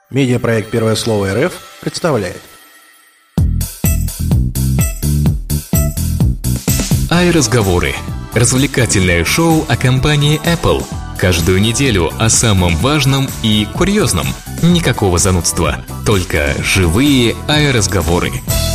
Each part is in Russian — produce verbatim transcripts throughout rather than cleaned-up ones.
Медиапроект «Первое слово РФ» представляет. iRazговоры. Развлекательное шоу о компании Apple. Каждую неделю о самом важном и курьезном. Никакого занудства, только живые iRazговоры.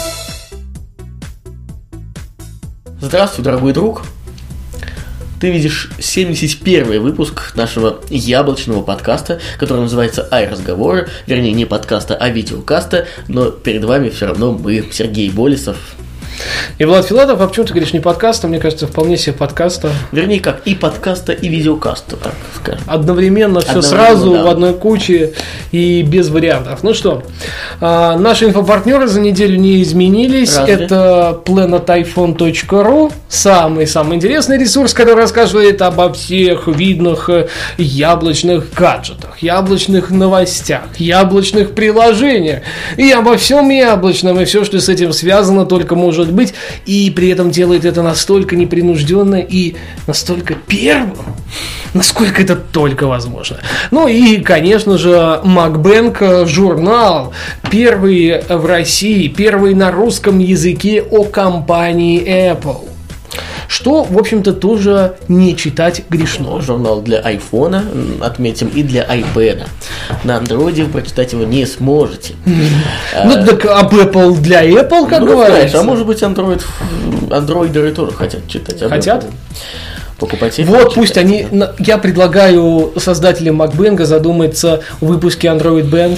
Здравствуй, дорогой друг. Ты видишь семьдесят первый выпуск нашего яблочного подкаста, который называется iRazговоры. Вернее, не подкаста, а видеокаста. Но перед вами все равно мы, Сергей Болесов и Влад Филатов. А почему ты говоришь не подкаста? Мне кажется, вполне себе подкаста. Вернее, как и подкаста, и видеокаста, так скажем. Одновременно, все Одновременно, сразу, да. В одной куче и без вариантов. Ну что, а, наши инфопартнеры за неделю не изменились. Разве? Это планет айфон точка ру, самый-самый интересный ресурс, который рассказывает обо всех видных яблочных гаджетах, яблочных новостях, яблочных приложениях и обо всем яблочном, и все, что с этим связано, только может быть, и при этом делает это настолько непринужденно и настолько первым, насколько это только возможно. Ну и, конечно же, MacBank журнал, первый в России, первый на русском языке о компании Apple. Что, в общем-то, тоже не читать грешно. Журнал для айфона, отметим, и для iPad. На андроиде вы прочитать его не сможете. Ну, так об Apple для Apple, как говорится. А может быть, Android, андроидеры тоже хотят читать. Хотят? Покупать. Вот пусть они. Я предлагаю создателям MacBank задуматься о выпуске Android Bank,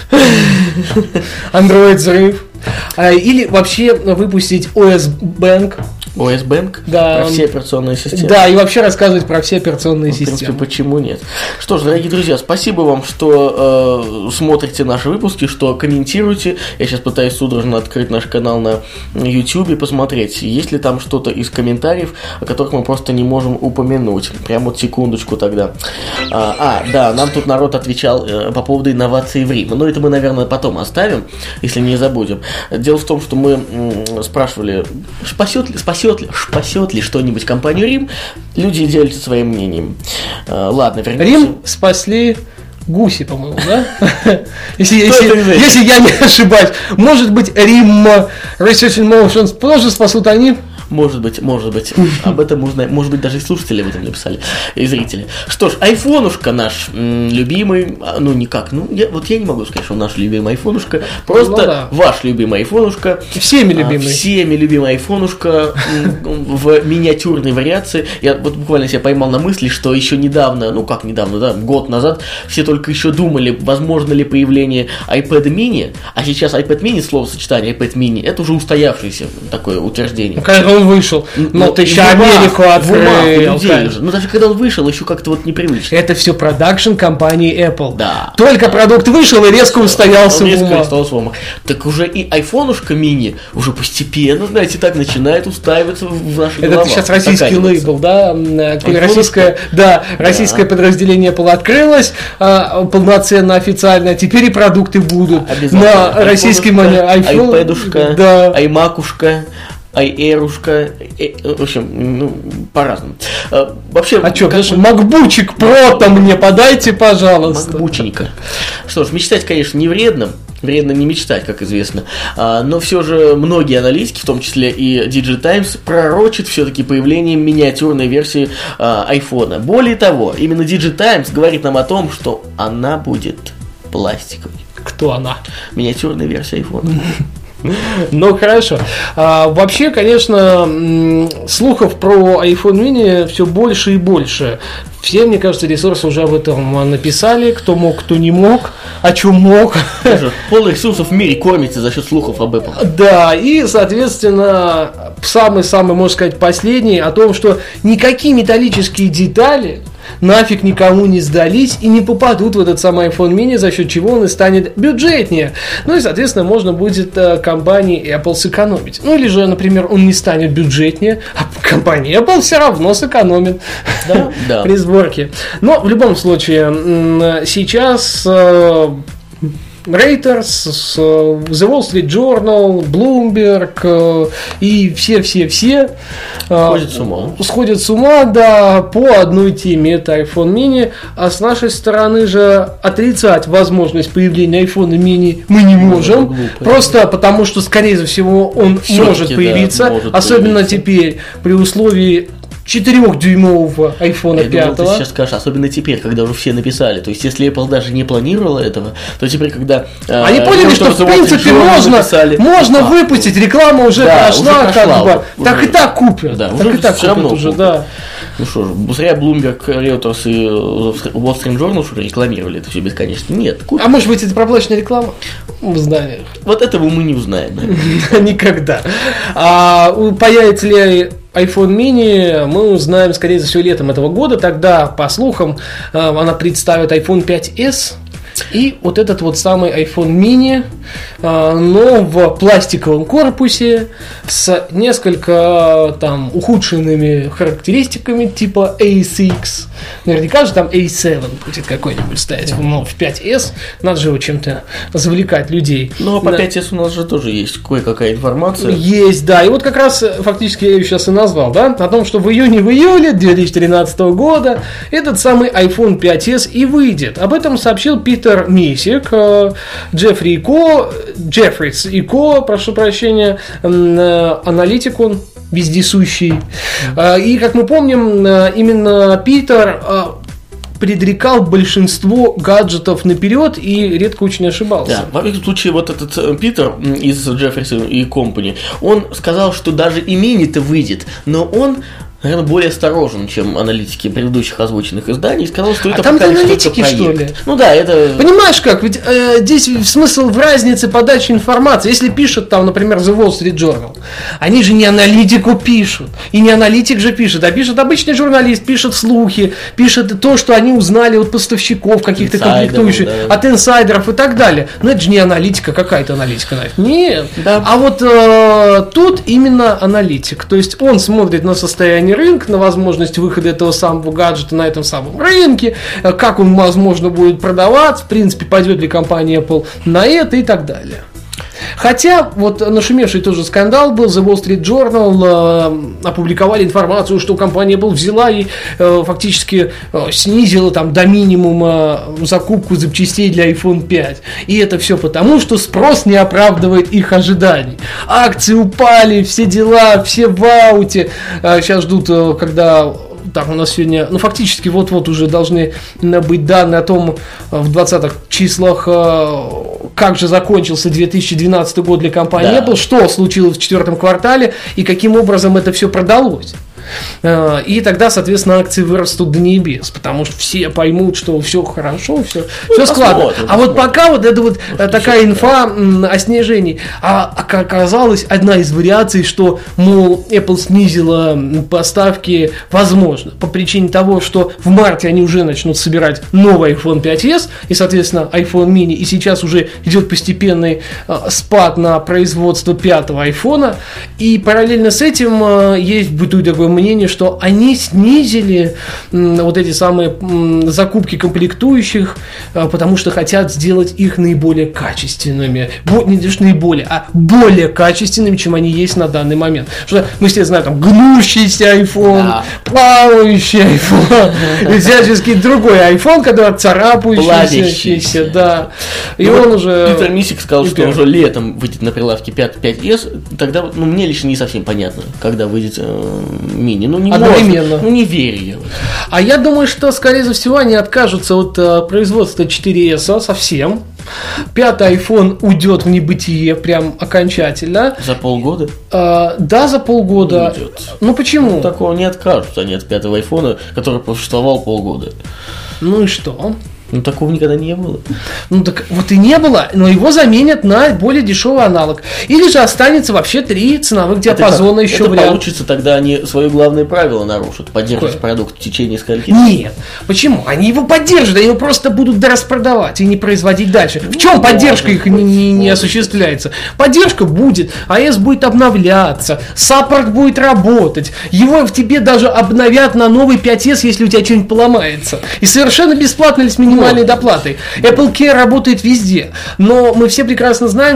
Android взрыв, или вообще выпустить о эс Bank. о эс Bank? Да. Про все операционные системы. Да, и вообще рассказывать про все операционные ну, в системы. В принципе, почему нет? Что ж, дорогие друзья, спасибо вам, что э, смотрите наши выпуски, что комментируете. Я сейчас пытаюсь судорожно открыть наш канал на YouTube и посмотреть, есть ли там что-то из комментариев, о которых мы просто не можем упомянуть. Прям вот секундочку тогда. А, а да, нам тут народ отвечал э, по поводу инноваций в Рим. Но это мы, наверное, потом оставим, если не забудем. Дело в том, что мы м, спрашивали, спасет ли, спасет ли, спасет ли что-нибудь компанию Рим. Люди делятся своим мнением. А, ладно, вернемся. Рим спасли гуси, по-моему, да? Если я не ошибаюсь. Может быть, Рим Research in Motion тоже спасут они? Может быть, может быть. Об этом можно, может быть, даже и слушатели об этом написали, и зрители. Что ж, айфонушка наш м, любимый, ну никак, ну я, вот я не могу сказать, что он наш любимый айфонушка, просто ну, да. Ваш любимый айфонушка. Всеми любимый. А, всеми любимый айфонушка м, в миниатюрной вариации. Я вот буквально себя поймал на мысли, что еще недавно, ну как недавно, да, год назад, все только еще думали, возможно ли появление iPad mini, а сейчас iPad mini, словосочетание iPad mini, это уже устоявшееся такое утверждение. Он вышел, но ты еще Америку открыл. Ну даже когда он вышел, еще как-то вот непривычно. Это все продакшн компании Apple. Да. Только продукт вышел и резко устоялся он в резко умах. устоялся в умах. Так уже и айфонушка мини уже постепенно, знаете, так начинает устраиваться в наши головы. Это сейчас российский лейбл, да? Российское, да, российское да. подразделение Apple открылось а, полноценно, официально. Теперь и продукты будут на российском iPhone. iPadушка, да. iMacушка. iAirушка, в общем, ну, по-разному. А, вообще, а что, даже макбучик про-то мне подайте, пожалуйста. Макбученька. Что ж, мечтать, конечно, не вредно. Вредно не мечтать, как известно. А, но все же многие аналитики, в том числе и DigiTimes, пророчат все-таки появление миниатюрной версии а, iPhone. Более того, именно DigiTimes говорит нам о том, что она будет пластиковой. Кто она? Миниатюрная версия iPhone. Ну, хорошо. А, вообще, конечно, слухов про iPhone mini все больше и больше. Все, мне кажется, ресурсы уже об этом написали. Кто мог, кто не мог. О чем мог. Пол ресурсов в мире кормится за счет слухов об Apple. Да, и, соответственно, самый-самый, можно сказать, последний о том, что никакие металлические детали нафиг никому не сдались и не попадут в этот самый iPhone mini, за счет чего он и станет бюджетнее. Ну и, соответственно, можно будет э, компании Apple сэкономить. Ну или же, например, он не станет бюджетнее, а компания Apple все равно сэкономит да, да. при сборке. Но в любом случае, сейчас... Э, Reuters, с The Wall Street Journal, Bloomberg и все-все-все сходят с ума. Сходят с ума, да, по одной теме. Это iPhone mini. А с нашей стороны же отрицать возможность появления iPhone mini мы не можем. Глупо, просто это. Потому что, скорее всего, он Все-таки, может появиться. Да, может особенно появиться. Теперь, при условии четырёхдюймового айфона пять. Ты сейчас скажешь, особенно теперь, когда уже все написали. То есть, если Apple даже не планировала этого, то теперь, когда... Они э, поняли, что, в принципе, можно, написали, можно а, выпустить, реклама уже да, прошла, уже прошла, как бы. Уже, так уже, и так купят. Да, так уже и так все равно уже, да. Ну что ж, зря Bloomberg, Reuters и Wall Street Journal что рекламировали это все бесконечно. Нет, купят. А может быть, это проплаченная реклама в зданиях? Вот этого мы не узнаем. Никогда. Появится ли iPhone mini, мы узнаем, скорее всего, летом этого года. Тогда, по слухам, она представит iPhone пять эс и вот этот вот самый iPhone mini, но в пластиковом корпусе с несколько там ухудшенными характеристиками типа эй си икс. Наверняка же там эй семь будет какой-нибудь стоять, но в пять эс надо же его чем-то завлекать людей. Ну, а по пять эс у нас же тоже есть кое-какая информация. Есть, да, и вот как раз фактически я ее сейчас и назвал, да, о том, что в июне, в июле две тысячи тринадцатого года этот самый iPhone пять эс и выйдет. Об этом сообщил Питер Месик, Джеффри и Ко, Джеффрис и Ко, прошу прощения, аналитик он, вездесущий. И, как мы помним, именно Питер предрекал большинство гаджетов наперед и редко очень ошибался. Да, во всяком случае, вот этот Питер из Джеффрис и Компани, он сказал, что даже и мини-то выйдет, но он, наверное, более осторожен, чем аналитики предыдущих озвученных изданий, и сказал, что это а там пока аналитики, что ли? Ну да, это... Понимаешь как, ведь э, здесь смысл в разнице подачи информации. Если пишут там, например, The Wall Street Journal, они же не аналитику пишут, и не аналитик же пишет, а пишет обычный журналист, пишет слухи, пишет то, что они узнали от поставщиков каких-то комплектующих, да. От инсайдеров и так далее. Но это же не аналитика, какая-то аналитика. Нет. Да. А вот э, тут именно аналитик. То есть он смотрит на состояние рынка, на возможность выхода этого самого гаджета на этом самом рынке, как он, возможно, будет продаваться, в принципе, пойдет ли компания Apple на это и так далее. Хотя, вот нашумевший тоже скандал был, The Wall Street Journal э, опубликовали информацию, что компания Apple взяла и э, фактически э, снизила там до минимума закупку запчастей для iPhone пять. И это все потому, что спрос не оправдывает их ожиданий. Акции упали, все дела, все в ауте. Э, сейчас ждут, э, когда... Так, у нас сегодня, ну, фактически вот-вот уже должны быть данные о том в двадцатых числах, как же закончился две тысячи двенадцатый год для компании да. Apple, что случилось в четвертом квартале и каким образом это все продалось. И тогда, соответственно, акции вырастут до небес, потому что все поймут, что все хорошо, все, ну, все складно. Посмотрим, а вот пока вот эта вот Может, такая инфа да. о снижении, а оказалась одна из вариаций, что, мол, Apple снизила поставки, возможно, по причине того, что в марте они уже начнут собирать новый iPhone пять эс и, соответственно, iPhone mini, и сейчас уже идет постепенный спад на производство пятого айфона, и параллельно с этим есть бытует такое мнение, что они снизили м, вот эти самые м, закупки комплектующих, а, потому что хотят сделать их наиболее качественными. Бо, не лишь наиболее, а более качественными, чем они есть на данный момент. Что мы все знаем, там, гнущийся iPhone, да. плавающий iPhone, всяческий другой iPhone, который царапающийся, да. И ну, он вот уже... Питер Месик сказал, что уже летом выйдет на прилавке пять эс, тогда, ну, мне лично не совсем понятно, когда выйдет мини. Ну, не одновременно. Можно, ну, не верю я. А я думаю, что, скорее всего, они откажутся от uh, производства четыре эс совсем. Пятый iPhone уйдет в небытие прям окончательно. За полгода? Uh, да, за полгода. Уйдет. Ну, почему? Ну, такого не откажутся они от пятого iPhone, который существовал полгода. Ну и что? Ну, такого никогда не было. Ну, так вот и не было, но его заменят на более дешевый аналог. Или же останется вообще три ценовых диапазона это, еще это вариант. Получится, тогда они свое главное правило нарушат. Поддерживать Какое? Продукт в течение скольки? Нет. Почему? Они его поддержат, они его просто будут дораспродавать и не производить дальше. В чем ну, поддержка может, их не, не, не осуществляется? Поддержка будет, iOS будет обновляться, саппорт будет работать, его в тебе даже обновят на новый пять эс, если у тебя что-нибудь поломается. И совершенно бесплатно или с минимальной минимальной доплатой. Apple Care работает везде, но мы все прекрасно знаем,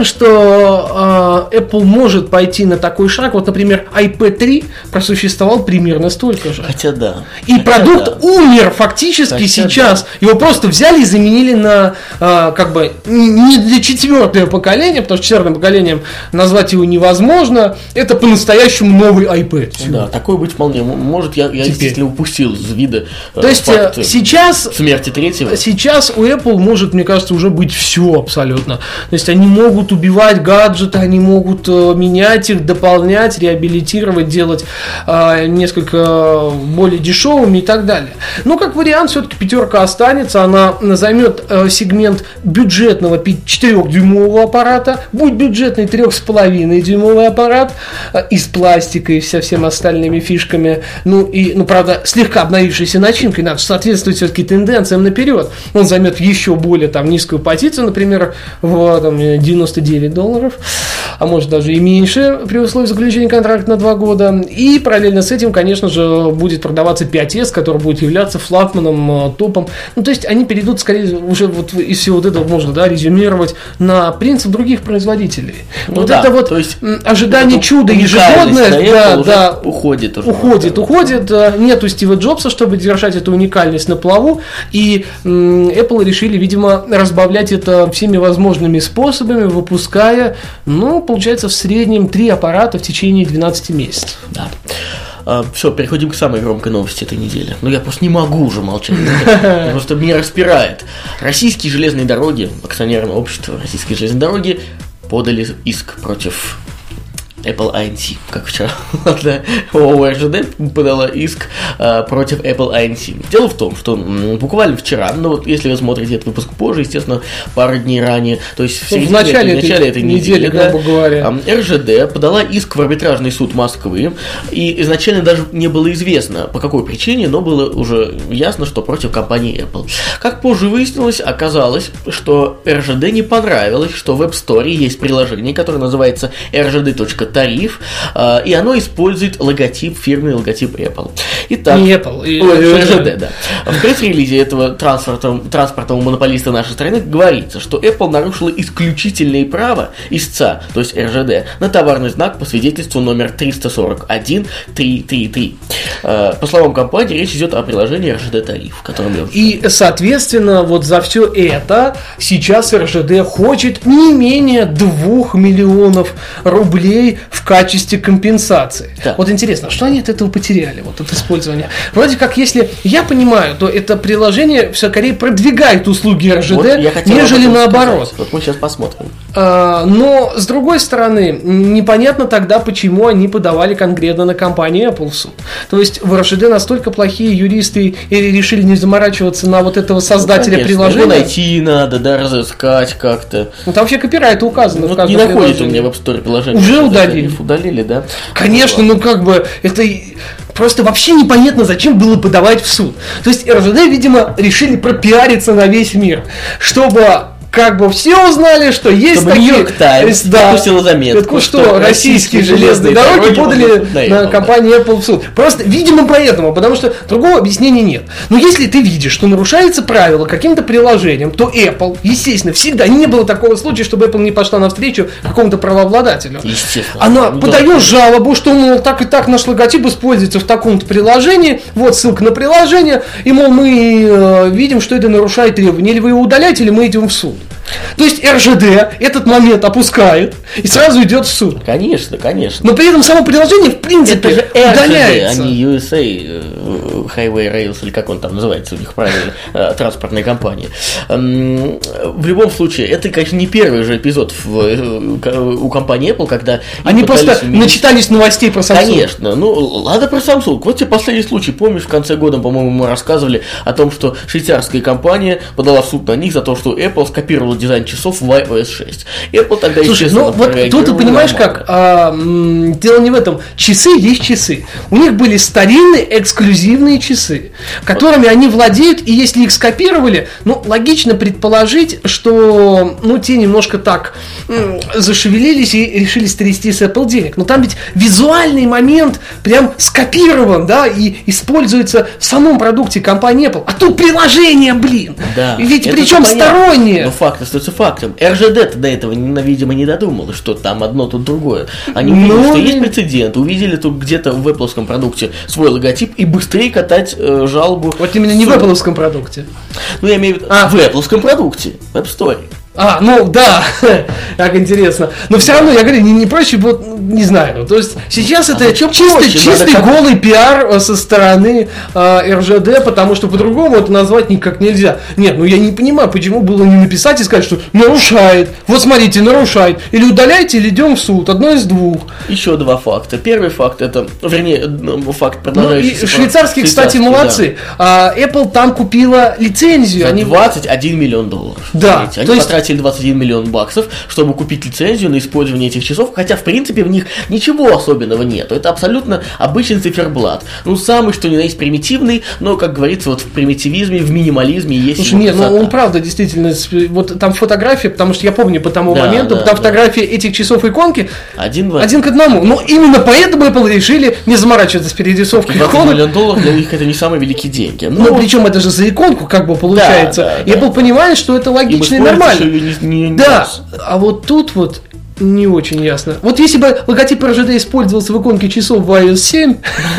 что э, Apple может пойти на такой шаг. Вот, например, ай пи три просуществовал примерно столько же. Хотя да. И Хотя продукт да. умер фактически Хотя сейчас. Да. Его просто взяли и заменили на э, как бы не для четвертого поколения, потому что четвертым поколением назвать его невозможно. Это по-настоящему новый iPad. Да, такое быть вполне может. Я, я действительно упустил из вида. То есть факт сейчас смерти третьего. Сейчас у Apple может, мне кажется, уже быть все абсолютно. То есть они могут убивать гаджеты, они могут э, менять их, дополнять, реабилитировать, делать э, несколько более дешевыми и так далее. Но как вариант, все-таки пятерка останется, она займет э, сегмент бюджетного четырёхдюймового аппарата, будет бюджетный три с половиной дюймовый аппарат э, из пластика и со всеми остальными фишками. Ну и, ну правда, слегка обновившейся начинкой, надо соответствовать все-таки тенденциям наперед. Он займет еще более там низкую позицию, например, в там, девяносто девять долларов, а может даже и меньше при условии заключения контракта на два года. И параллельно с этим, конечно же, будет продаваться пять эс, который будет являться флагманом, топом. Ну, то есть они перейдут, скорее, уже вот из всего вот этого можно, да, резюмировать на принцип других производителей. Ну, вот да, это вот то есть ожидание чуда ежегодное, да, да, уходит уже. Уходит, уходит. Нету Стива Джобса, чтобы держать эту уникальность на плаву. И м, Apple решили, видимо, разбавлять это всеми возможными способами, выпуская, ну, получается, в среднем три аппарата в течение двенадцати месяцев. Да. А, все, переходим к самой громкой новости этой недели. Ну, я просто не могу уже молчать. Просто меня распирает. Российские железные дороги, акционерное общество Российские железные дороги подали иск против Apple ай эн си, как вчера ООО эр жэ дэ подала иск э, против Apple ай эн си. Дело в том, что м, буквально вчера, ну вот если вы смотрите этот выпуск позже, естественно, пару дней ранее, то есть в, в начале, этой, этой, начале этой недели, недели, грубо говоря, эр жэ дэ подала иск в арбитражный суд Москвы, и изначально даже не было известно, по какой причине, но было уже ясно, что против компании Apple. Как позже выяснилось, оказалось, что эр жэ дэ не понравилось, что в App Store есть приложение, которое называется эр жэ дэ точка тариф, и оно использует логотип, фирменный логотип Apple. Итак, не Apple, эр жэ дэ, да. В пресс-релизе этого транспортного, транспортного монополиста нашей страны говорится, что Apple нарушила исключительные права истца, то есть эр жэ дэ, на товарный знак по свидетельству номер триста сорок один триста тридцать три. По словам компании, речь идет о приложении эр жэ дэ тариф, которым я... И, соответственно, вот за все это сейчас эр жэ дэ хочет не менее двух миллионов рублей в качестве компенсации. Да. Вот интересно, что они от этого потеряли, вот от использования? Вроде как, если я понимаю, то это приложение все скорее продвигает услуги эр жэ дэ, вот нежели наоборот. Вот мы сейчас посмотрим. А, но, с другой стороны, непонятно тогда, почему они подавали конкретно на компанию Apple в суд. То есть в эр жэ дэ настолько плохие юристы или решили не заморачиваться на вот этого создателя ну, приложения. Его найти надо, да, разыскать как-то. Ну, там вообще копирайт указан. Ну, не находит у меня в App Store приложение. Уже удалили. Удалили, да? Конечно, ну как бы это просто вообще непонятно, зачем было подавать в суд. То есть эр жэ дэ, видимо, решили пропиариться на весь мир, чтобы как бы все узнали, что есть чтобы такие... Нью-Йорк Таймс выпустила заметку, что, что российские железные дороги подали на компанию Apple в суд. Просто, видимо, поэтому, потому что другого объяснения нет. Но если ты видишь, что нарушается правило каким-то приложением, то Apple, естественно, всегда, не было такого случая, чтобы Apple не пошла навстречу какому-то правообладателю. Естественно. Она ну, подает да. жалобу, что, мол, так и так наш логотип используется в таком-то приложении, вот ссылка на приложение, и, мол, мы э, видим, что это нарушает требования, или вы его удаляете, или мы идем в суд. То есть эр жэ дэ этот момент опускает и сразу идет в суд. Конечно, конечно. Но при этом само приложение в принципе это же удаляется. эр жэ дэ, а не ю эс эй Highway Rails, или как он там называется у них правильно, транспортная компания. В любом случае, это, конечно, не первый же эпизод в, у компании Apple, когда... Они просто уменьшить... начитались новостей про Samsung. Конечно, ну ладно про Samsung. Вот тебе последний случай, помнишь, в конце года, по-моему, мы рассказывали о том, что швейцарская компания подала в суд на них за то, что Apple скопировала дизайн часов в iOS шесть. Apple тогда, Слушай, ну вот тут ты понимаешь как, а, м, дело не в этом. Часы есть часы. У них были старинные эксклюзивные часы, которыми вот они владеют, и если их скопировали, ну, логично предположить, что, ну, те немножко так м, зашевелились и решили стрясти с Apple денег. Но там ведь визуальный момент прям скопирован, да, и используется в самом продукте компании Apple. А тут приложение, блин. Да, ведь причем сторонние. Но факт остается фактом. эр жэ дэ-то до этого, видимо, не додумалось, что там одно, тут другое. Они увидели, ну, что есть прецедент, увидели тут где-то в Apple-овском продукте свой логотип и быстрее катать э, жалобу. Вот именно не в Apple-овском продукте. Ну, я имею в виду, а, в Apple-овском продукте, в App Store. А, ну да, как интересно. Но все равно, я говорю, не, не проще, вот, не знаю. То есть сейчас а это чистый, проще, чистый как... голый пиар со стороны э, эр жэ дэ, потому что по-другому это назвать никак нельзя. Нет, ну я не понимаю, почему было не написать и сказать, что нарушает. Вот смотрите, нарушает. Или удаляйте, или идем в суд. Одно из двух. Еще два факта. Первый факт это, вернее, факт продолжающийся. Ну, швейцарские, кстати, молодцы. Да. Apple там купила лицензию. За они... двадцать один миллион долларов. Да. Они есть... потратили двадцать один миллион баксов, чтобы купить лицензию на использование этих часов, хотя, в принципе, в них ничего особенного нету. Это абсолютно обычный циферблат. Ну, самый, что ни на есть, примитивный, но, как говорится, вот в примитивизме, в минимализме есть. Слушай, нет, ну он правда, действительно, вот там фотография, потому что я помню по тому да, моменту, да, там да. фотография этих часов иконки один, один к одному. Но именно поэтому Apple решили не заморачиваться с перерисовкой иконок. двадцать миллионов долларов для них это не самые великие деньги. Но, ну, причем это же за иконку как бы получается. Да, да, Apple да. понимает, что это логично и, и нормально. Не, не, не да, раз. А вот тут вот не очень ясно. Вот если бы логотип эр жэ дэ использовался в иконке часов в iOS семь,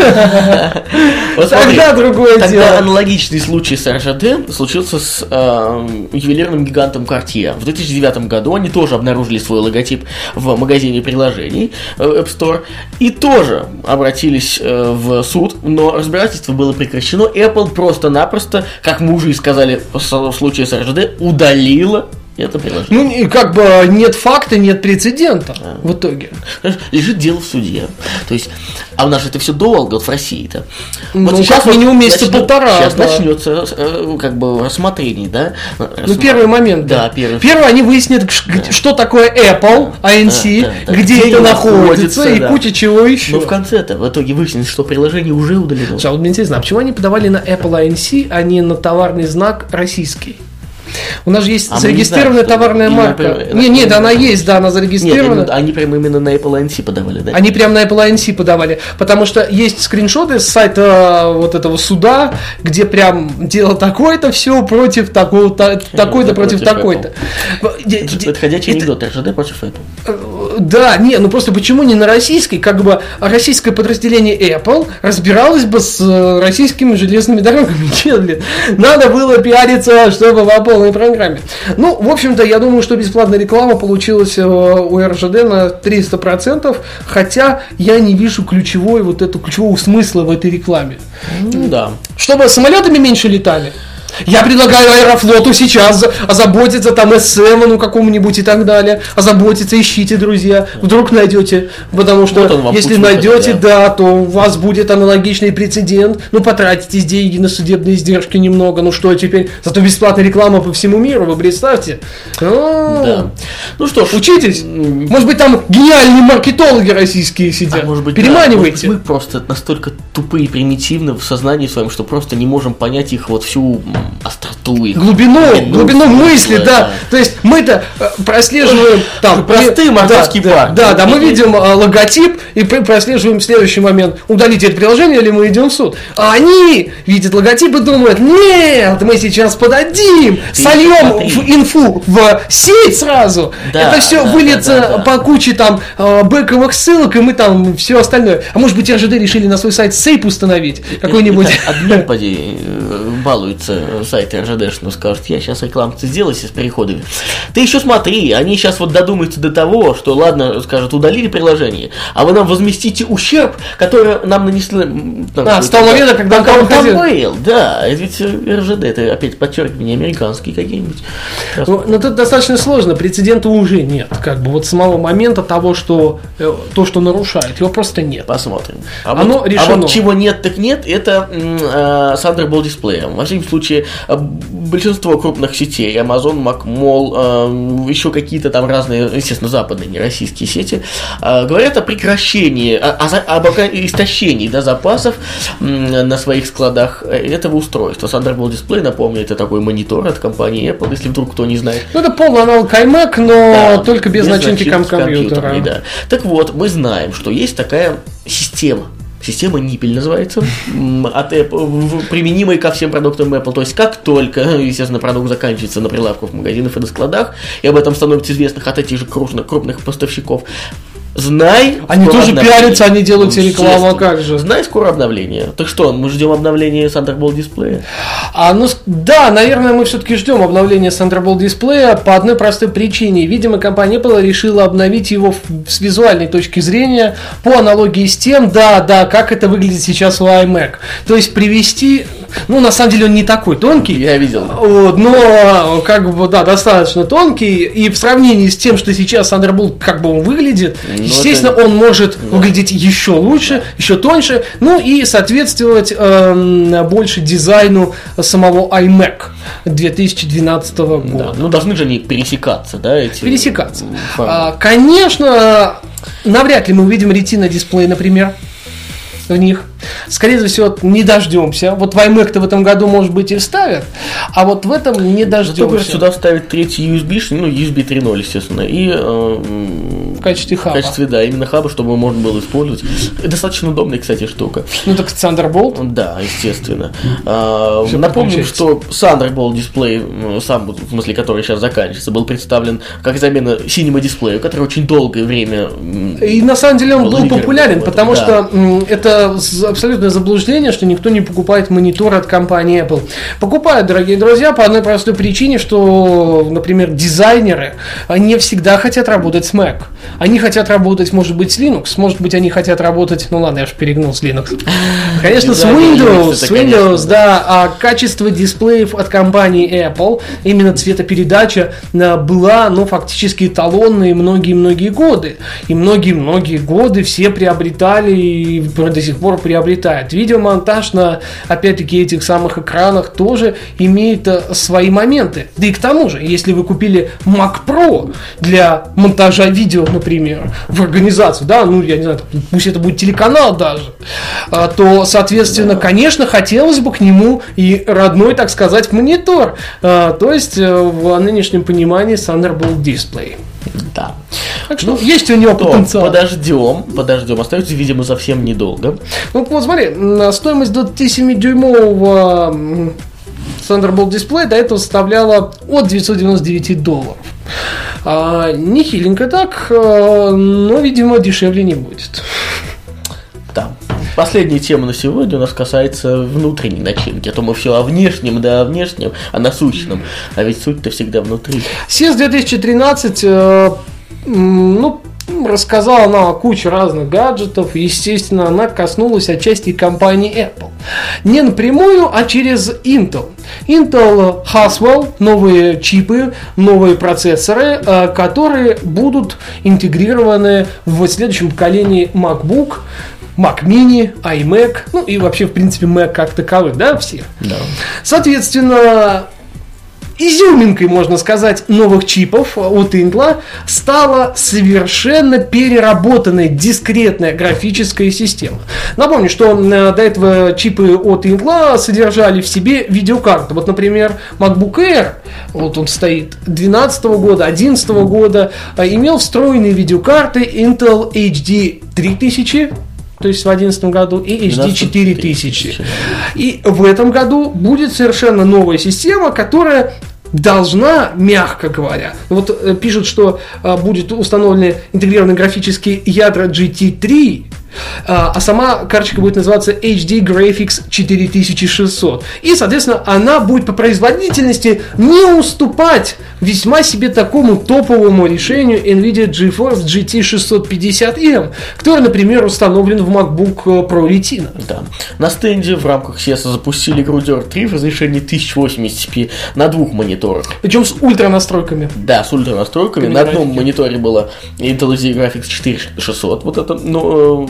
тогда другое дело. Тогда аналогичный случай с эр жэ дэ случился с ювелирным гигантом Cartier. В две тысячи девятом году они тоже обнаружили свой логотип в магазине приложений App Store и тоже обратились в суд, но разбирательство было прекращено. Apple просто-напросто, как мы уже и сказали в случае с эр жэ дэ, удалила это приложение. Ну, и как бы нет факта, нет прецедента а. в итоге. Лежит дело в суде. То есть, а у нас же это все долго, вот в России-то. Вот ну, сейчас минимум месяца начнет, полтора. Сейчас да. начнется как бы рассмотрение, да? Ну, первый момент, да. да первый. Первый они выяснят, да. что такое Apple, эй эн си, да, да, да. где, где это находится, находится и да. куча чего еще. Но в конце-то, в итоге выяснится, что приложение уже удалено. А вот мне интересно, а почему они подавали на Apple эй эн си, а не на товарный знак российский? У нас же есть а зарегистрированная знаем, товарная марка. Нет, нет, она есть, да, она зарегистрирована. Нет, они прямо именно на Apple эй эн си подавали, да? Они прямо на Apple эй эн си подавали, потому что есть скриншоты с сайта вот этого суда, где прям дело такое-то все против такого-то, такой-то против такой-то. Это ходячий анекдот, эр жэ дэ против Apple. Да, не, ну просто почему не на российской, как бы российское подразделение Apple разбиралось бы с российскими железными дорогами. Надо было пиариться, чтобы в Apple программе. Ну, в общем-то, я думаю, что бесплатная реклама получилась у эр жэ дэ на триста процентов, хотя я не вижу ключевой, вот эту ключевого смысла в этой рекламе. Ну, да. Чтобы самолетами меньше летали. Я предлагаю Аэрофлоту сейчас озаботиться, там, эс семь, ну, какому-нибудь и так далее. Озаботиться, ищите, друзья. Вдруг найдете. Потому что, вот если найдете, да. да, то у вас будет аналогичный прецедент. Ну, потратите деньги на судебные издержки немного. Ну, что теперь? Зато бесплатная реклама по всему миру, вы представьте. Да. Ну, что ж. Учитесь. Может быть, там гениальные маркетологи российские сидят. А может быть, переманивайте. Да. Может быть, мы просто настолько тупые и примитивны в сознании своем, что просто не можем понять их вот всю остроту их. Глубину, глубину мысли, да. да. То есть мы-то прослеживаем там простые мордовские да, парни. Да, да, мы видим а, логотип и прослеживаем следующий момент. Удалите это приложение или мы идем в суд. А они видят логотип и думают: нет, мы сейчас подадим, Ты сольем в инфу в сеть сразу. Да, это все да, выльется да, да, да. по куче там бэковых ссылок, и мы там все остальное. А может быть, эр жэ дэ решили на свой сайт сейп установить какой-нибудь. Админ, поди, балуется сайт эр жэ дэ, что скажет: я сейчас рекламу сделаю с переходами. Ты еще смотри, они сейчас вот додумаются до того, что, ладно, скажут, удалили приложение, а вы нам возместите ущерб, который нам нанесли. Там, а, с того момента, когда он там был. Да, это ведь эр жэ дэ, это опять подчеркивание американские какие-нибудь. Ну, но тут достаточно сложно, прецедента уже нет. Как бы вот самого момента того, что то, что нарушает, его просто нет. Посмотрим. А, Оно вот, решено. а вот чего нет, так нет, это э, Thunderbolt дисплеем. Во всяком случае, большинство крупных сетей, Amazon, Macmall, еще какие-то там разные, естественно, западные, не российские сети, говорят о прекращении, о, об истощении, да, запасов на своих складах этого устройства. Thunderbolt Display, напомню, это такой монитор от компании Apple, если вдруг кто не знает. Ну, это полный аналог iMac, но да, только без, без начинки компьютера. Да. Так вот, мы знаем, что есть такая система. Система Ниппель называется, от Apple, применимая ко всем продуктам Apple. То есть, как только, естественно, продукт заканчивается на прилавках в магазинах и на складах, и об этом становится известно от этих же крупных, крупных поставщиков, знай... Они тоже пиарятся, они делают ну, рекламу, как же. Знай, скоро обновление. Так что, мы ждем обновления Thunderbolt дисплея? А, ну, да, наверное, мы все-таки ждем обновления Thunderbolt дисплея по одной простой причине. Видимо, компания Apple решила обновить его с визуальной точки зрения по аналогии с тем, да, да, как это выглядит сейчас у iMac. То есть, привести... Ну, на самом деле, он не такой тонкий. Я видел. Но, как бы, да, достаточно тонкий. И в сравнении с тем, что сейчас Thunderbolt, как бы он выглядит, ну, естественно, это... он может да. выглядеть еще лучше, да. еще тоньше. Ну, и соответствовать э, больше дизайну самого iMac две тысячи двенадцатого года. Да. Ну, должны же они пересекаться, да, эти... Пересекаться. А, конечно, навряд ли мы увидим ретина-дисплей, например, в них. Скорее всего, не дождемся. Вот в iMac-то в этом году, может быть, и вставят, а вот в этом не дождемся. Зато, говорят, сюда вставят третий ю эс би, ну, ю эс би три ноль, естественно, и э, в качестве хаба. В качестве, да, именно хаба, чтобы можно было использовать. Достаточно удобная, кстати, штука. Ну, так Thunderbolt? Да, естественно. А, напомним, что Thunderbolt дисплей, сам, в смысле, который сейчас заканчивается, был представлен как замена Cinema дисплею, который очень долгое время... И на самом деле он был, был популярен, потому да. что это абсолютное заблуждение, что никто не покупает монитор от компании Apple. Покупают, дорогие друзья, по одной простой причине, что, например, дизайнеры не всегда хотят работать с Mac. Они хотят работать, может быть, с Linux, может быть, они хотят работать, ну ладно, я же перегнул с Linux. Конечно, с Windows, с Windows, да, а качество дисплеев от компании Apple, именно цветопередача была, ну, фактически эталонной многие-многие годы. И многие-многие годы все приобретали и до сих пор приобретают. Видеомонтаж на, опять-таки, этих самых экранах тоже имеет свои моменты. Да и к тому же, если вы купили Mac Pro для монтажа видео, например, в организацию, да, ну, я не знаю, пусть это будет телеканал даже, то, соответственно, конечно, хотелось бы к нему и родной, так сказать, монитор. То есть, в нынешнем понимании Thunderbolt Display. Да. Так что ну, есть у него потенциал. Подождем, подождем. Остается, видимо, совсем недолго. Ну, вот смотри, стоимость двадцатисемидюймового Thunderbolt дисплея до этого составляла от девятьсот девяносто девять долларов. А, нехиленько так, но, видимо, дешевле не будет. Да. Последняя тема на сегодня у нас касается внутренней начинки. А то мы все о внешнем, да о внешнем, о насущном. А ведь суть-то всегда внутри. си и эс две тысячи тринадцать, э, ну, рассказала нам о куче разных гаджетов. Естественно, она коснулась отчасти компании Apple. Не напрямую, а через Intel. Intel Haswell, новые чипы, новые процессоры, э, которые будут интегрированы в следующем поколении MacBook, Mac Mini, iMac, ну и вообще, в принципе, Mac как таковых, да, все. Да. Соответственно, изюминкой, можно сказать, новых чипов от Intel стала совершенно переработанная дискретная графическая система. Напомню, что до этого чипы от Intel содержали в себе видеокарты. Вот, например, MacBook Air, вот он стоит двенадцатого года, одиннадцатого года, имел встроенные видеокарты Intel эйч ди три тысячи, то есть в две тысячи одиннадцатом году, и эйч ди четыре тысячи. И в этом году будет совершенно новая система, которая должна, мягко говоря, вот пишут, что будет установлены интегрированные графические ядра джи ти три, а сама карточка будет называться эйч ди Graphics четыре тысячи шестьсот. И, соответственно, она будет по производительности не уступать весьма себе такому топовому решению NVIDIA GeForce джи ти шестьсот пятьдесят эм, который, например, установлен в MacBook Pro Retina. Да. На стенде в рамках си и эс запустили Grudeur три в разрешении тысяча восемьдесят пи на двух мониторах. Причем с ультра настройками. Да, с ультра настройками. На одном мониторе было Intel Graphics четыре тысячи шестьсот, вот это, ну,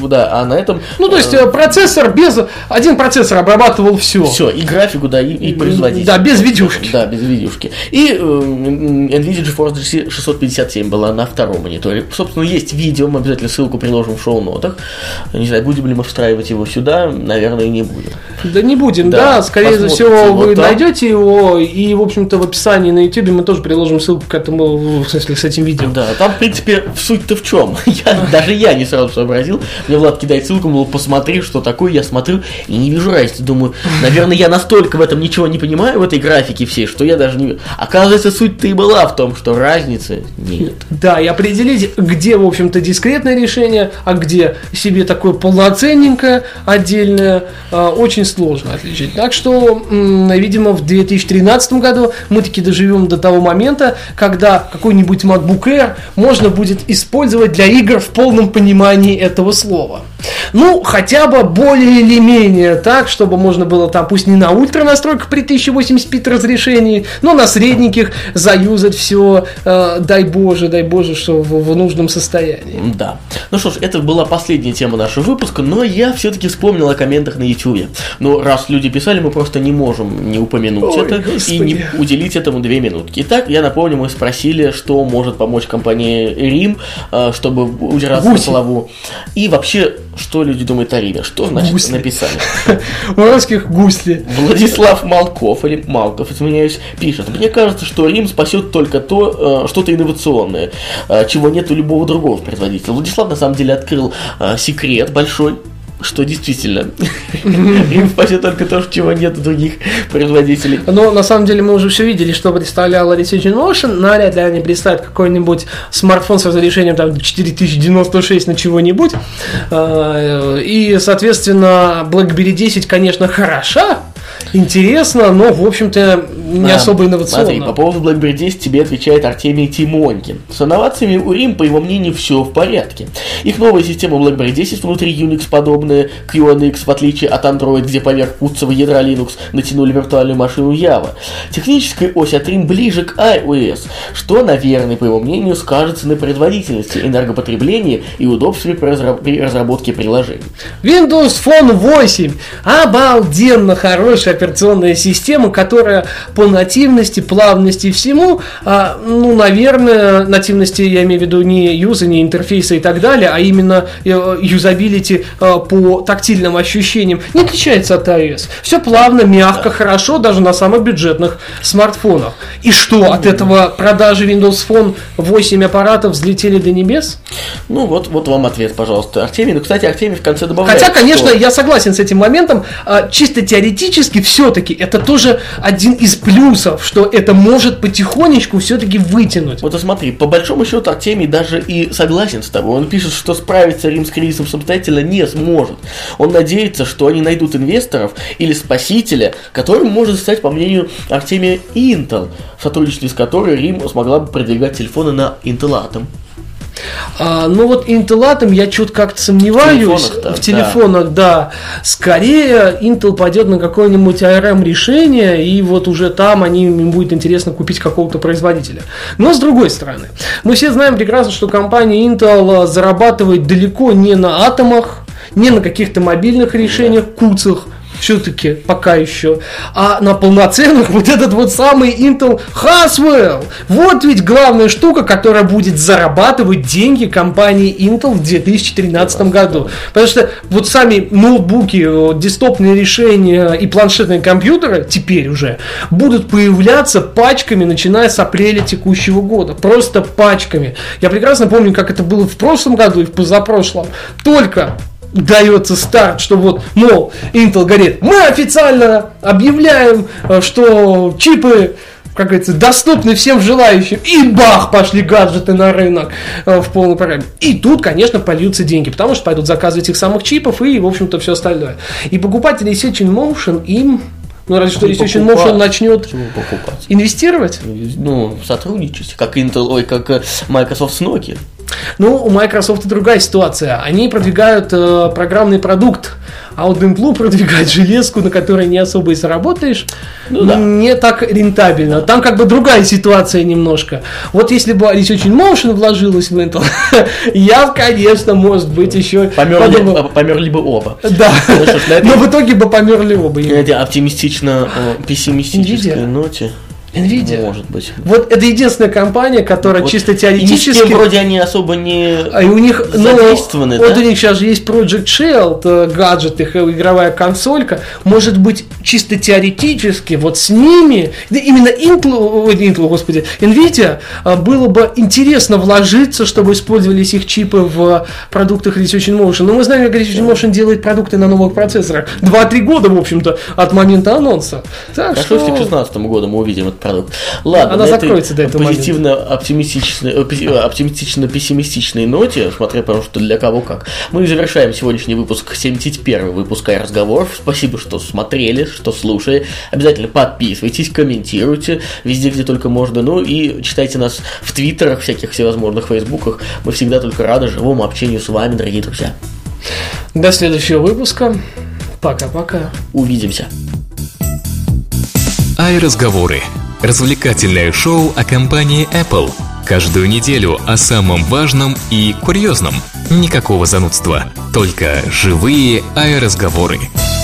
да, а на этом... Ну, то есть, э, процессор без... Один процессор обрабатывал все. Все, и графику, да, и, и производитель. Да, без видюшки. Да, без видюшки. И э, NVIDIA GeForce джи ти шестьсот пятьдесят семь была на втором мониторе. Собственно, есть видео, мы обязательно ссылку приложим в шоу-нотах. Не знаю, будем ли мы встраивать его сюда, наверное, не будем. Да не будем, да, да скорее всего, вы там найдете его, и, в общем-то, в описании на YouTube мы тоже приложим ссылку к этому, в смысле, с этим видео. Да, там, в принципе, суть-то в чем? Я, даже я не сразу сообразил. Мне Влад кидает ссылку, мол, посмотри, что такое. Я смотрю и не вижу разницы. Думаю, наверное, я настолько в этом ничего не понимаю, в этой графике всей, что я даже не... Оказывается, суть-то и была в том, что разницы нет. Да, и определить, где, в общем-то, дискретное решение, а где себе такое полноценненькое, отдельное, очень сложно отличить. Так что, видимо, в две тысячи тринадцатом году мы таки доживем до того момента, когда какой-нибудь MacBook Air можно будет использовать для игр в полном понимании этого слова. Ну, хотя бы более или менее так, чтобы можно было там, пусть не на ультра настройках при тысяча восемьдесят пи разрешении, но на средненьких заюзать все, э, дай боже, дай боже, что в, в нужном состоянии. Да. Ну что ж, это была последняя тема нашего выпуска, но я все-таки вспомнил о комментах на YouTube. Ну, раз люди писали, мы просто не можем не упомянуть Ой, это Господи. и не уделить этому две минутки. Итак, я напомню, мы спросили, что может помочь компании Рим, э, чтобы удержаться на плаву. И вообще, что люди думают о Риме? Что значит гусли. Написали? У русских гусли. Владислав Малков, или Малков, извиняюсь, пишет: мне кажется, что Рим спасет только то, что-то инновационное, чего нет у любого другого производителя. Владислав, на самом деле, открыл секрет большой, что действительно Рим спасет только то, чего нет у других производителей. Но на самом деле мы уже все видели, что представляла Research in Motion. Навряд ли они представят какой-нибудь смартфон с разрешением там четыре тысячи девяносто шесть на чего-нибудь. И, соответственно, BlackBerry десять, конечно, хороша, интересно, но, в общем-то, не а, особо инновационно. Смотри, по поводу BlackBerry десять тебе отвечает Артемий Тимонькин. С инновациями у Рим, по его мнению, все в порядке. Их новая система BlackBerry десять внутри Unix подобная кью эн икс, в отличие от Android, где поверх путцевого ядра Linux натянули виртуальную машину Java. Техническая ось от Рим ближе к iOS, что, наверное, по его мнению, скажется на производительности, энергопотреблении и удобстве при разработке приложений. Windows Phone восемь. Обалденно хорошая операционная система, которая по нативности, плавности и всему, а, ну, наверное, нативности, я имею в виду не юза, не интерфейса и так далее, а именно юзабилити а, по тактильным ощущениям, не отличается от iOS. Все плавно, мягко, да. Хорошо, даже на самых бюджетных смартфонах. И что, от этого продажи Windows Phone восемь аппаратов взлетели до небес? Ну, вот, вот вам ответ, пожалуйста. Артемий, ну, кстати, Артемий в конце добавляет. Хотя, конечно, что... я согласен с этим моментом, чисто теоретически все-таки это тоже один из плюсов, что это может потихонечку все-таки вытянуть. Вот смотри, по большому счету Артемий даже и согласен с тобой. Он пишет, что справиться Рим с кризисом самостоятельно не сможет. Он надеется, что они найдут инвесторов или спасителя, которым может стать, по мнению Артемия, Intel, в сотрудничестве с которой Рим смогла бы продвигать телефоны на Intel Atom. А, ну вот Intel Atom я что-то как-то сомневаюсь. В телефонах, в телефонах да. да. Скорее Intel пойдет на какое-нибудь эй ар эм решение, и вот уже там они, им будет интересно купить какого-то производителя. Но с другой стороны, мы все знаем прекрасно, что компания Intel зарабатывает далеко не на атомах, не на каких-то мобильных решениях, куцах, все-таки пока еще, а на полноценных вот этот вот самый Intel Haswell. Вот ведь главная штука, которая будет зарабатывать деньги компании Intel в две тысячи тринадцатом году. Потому что вот сами ноутбуки, десктопные решения и планшетные компьютеры теперь уже будут появляться пачками, начиная с апреля текущего года. Просто пачками. Я прекрасно помню, как это было в прошлом году и в позапрошлом. Только дается старт, что вот, мол, Intel говорит, мы официально объявляем, что чипы, как говорится, доступны всем желающим, и бах, пошли гаджеты на рынок в полной программе. И тут, конечно, польются деньги, потому что пойдут заказывать этих самых чипов и, в общем-то, все остальное. И покупатели Research in Motion им... Ну, разве что Research in Motion начнет инвестировать? Ну, сотрудничать, как Intel, ой, как Microsoft с Nokia. Ну, у Microsoft другая ситуация. Они продвигают э, программный продукт, а вот Intel продвигает железку, на которой не особо и заработаешь, ну, да. не так рентабельно. Там как бы другая ситуация немножко. Вот если бы Research in Motion вложилась в Intel, я, конечно, может быть, еще... Померли, подумал... померли бы оба. Да, ну, что, но в итоге бы померли оба. На этой оптимистично-пессимистической ноте. Nvidia. Может быть. Вот это единственная компания, которая вот чисто теоретически... И вроде они особо не а у них, задействованы, ну, да? Вот у них сейчас же есть Project Shield, гаджет, их игровая консолька. Может быть, чисто теоретически вот с ними, именно Intel, Intel, господи, Nvidia, было бы интересно вложиться, чтобы использовались их чипы в продуктах Research in Motion. Но мы знаем, как Research in Motion делает продукты на новых процессорах. два-три года, в общем-то, от момента анонса. Так а что... что к шестнадцатому году мы увидим этот продукт. Ладно, она закроется до этого позитивно оптимистичной, оптимистично-пессимистичной ноте, смотря, потому что для кого как, мы завершаем сегодняшний выпуск, семьдесят первый выпуск разговоров. Спасибо, что смотрели, что слушали. Обязательно подписывайтесь, комментируйте везде, где только можно. Ну и читайте нас в твиттерах, всяких всевозможных фейсбуках. Мы всегда только рады живому общению с вами, дорогие друзья. До следующего выпуска. Пока-пока. Увидимся. iRazговоры. Развлекательное шоу о компании Apple. Каждую неделю о самом важном и курьезном. Никакого занудства. Только живые iRazговоры.